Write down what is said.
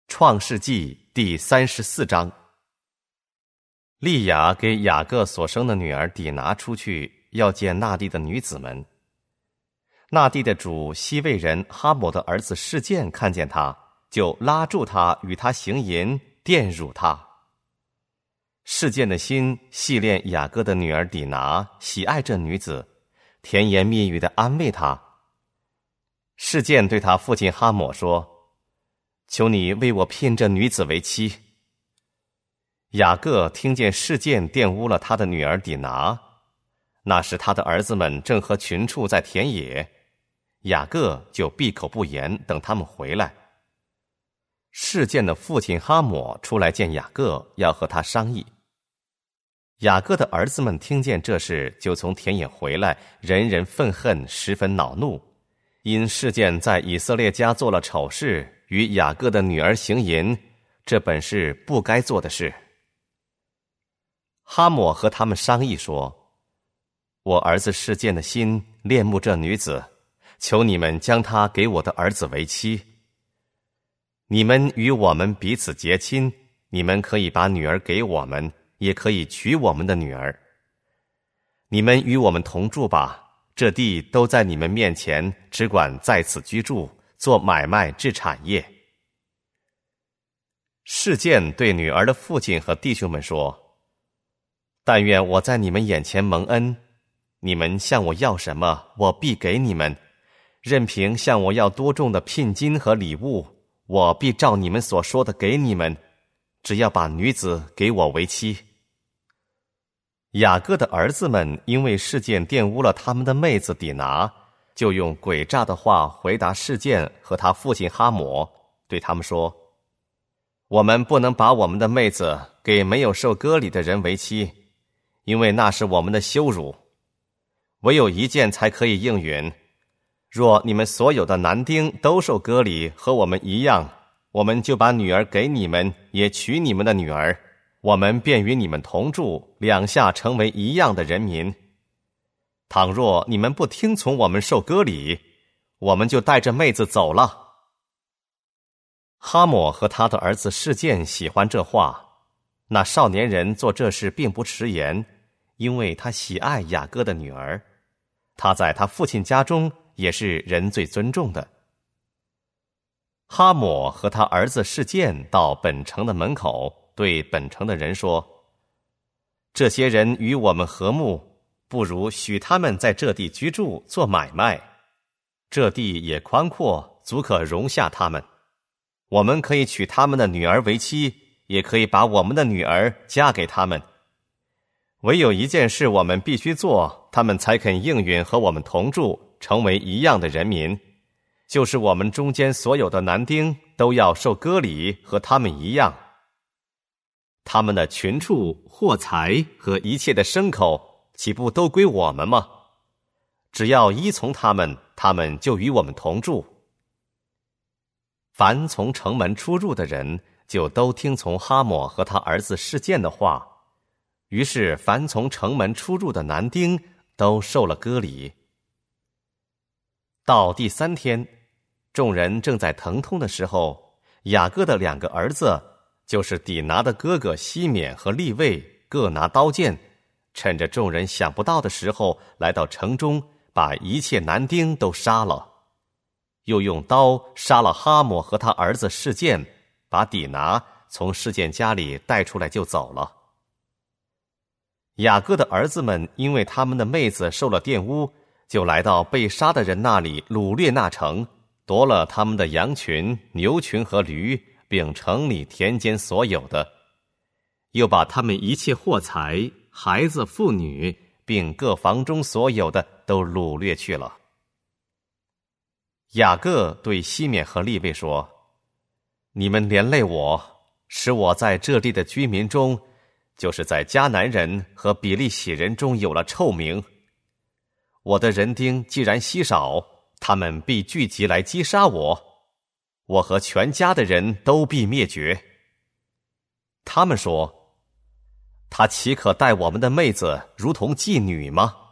创世纪第34章。利亚给雅各所生的女儿底拿出去，要见那地的女子们。那地的主西魏人哈抹的儿子示剑看见他，就拉住他，与他行淫，玷辱他。示剑的心系恋雅各的女儿底拿，喜爱这女子，甜言蜜语地安慰她。示剑对他父亲哈抹说：求你为我聘这女子为妻。雅各听见示剑玷污了他的女儿底拿，那时他的儿子们正和群畜在田野，雅各就闭口不言，等他们回来。示剑的父亲哈抹出来见雅各，要和他商议。雅各的儿子们听见这事，就从田野回来，人人愤恨，十分恼怒，因示剑在以色列家做了丑事，与雅各的女儿行淫，这本是不该做的事。哈抹和他们商议说：我儿子示剑的心恋慕这女子，求你们将她给我的儿子为妻。你们与我们彼此结亲，你们可以把女儿给我们，也可以娶我们的女儿。你们与我们同住吧，这地都在你们面前，只管在此居住，做买卖治产业。示剑对女儿的父亲和弟兄们说：但愿我在你们眼前蒙恩，你们向我要什么，我必给你们，任凭向我要多重的聘金和礼物，我必照你们所说的给你们，只要把女子给我为妻。雅各的儿子们因为示剑玷污了他们的妹子底拿，就用诡诈的话回答示剑和他父亲哈抹，对他们说：我们不能把我们的妹子给没有受割礼的人为妻，因为那是我们的羞辱。唯有一件才可以应允，若你们所有的男丁都受割礼，和我们一样，我们就把女儿给你们，也娶你们的女儿，我们便与你们同住，两下成为一样的人民。倘若你们不听从我们受割礼，我们就带着妹子走了。哈抹和他的儿子示剑喜欢这话，那少年人做这事并不迟延，因为他喜爱雅各的女儿，他在他父亲家中也是人最尊重的。哈抹和他儿子示剑到本城的门口，对本城的人说：这些人与我们和睦，不如许他们在这地居住，做买卖，这地也宽阔，足可容下他们。我们可以娶他们的女儿为妻，也可以把我们的女儿嫁给他们。唯有一件事我们必须做，他们才肯应允和我们同住，成为一样的人民，就是我们中间所有的男丁都要受割礼，和他们一样。他们的群畜、货财和一切的牲口，岂不都归我们吗？只要依从他们，他们就与我们同住。凡从城门出入的人，就都听从哈抹和他儿子示剑的话。于是凡从城门出入的男丁都受了割礼。到第3天，众人正在疼痛的时候，雅各的2个儿子，就是底拿的哥哥西缅和利未，各拿刀剑，趁着众人想不到的时候，来到城中，把一切男丁都杀了，又用刀杀了哈抹和他儿子示剑，把底拿从示剑家里带出来就走了。雅各的儿子们因为他们的妹子受了玷污，就来到被杀的人那里，掳掠那城，夺了他们的羊群、牛群和驴，并城里田间所有的，又把他们一切货财、孩子、妇女，并各房中所有的都掳掠去了。雅各对西缅和利未说：你们连累我，使我在这地的居民中，就是在迦南人和比利洗人中有了臭名。我的人丁既然稀少，他们必聚集来击杀我，我和全家的人都必灭绝。他们说：他岂可待我们的妹子如同妓女吗？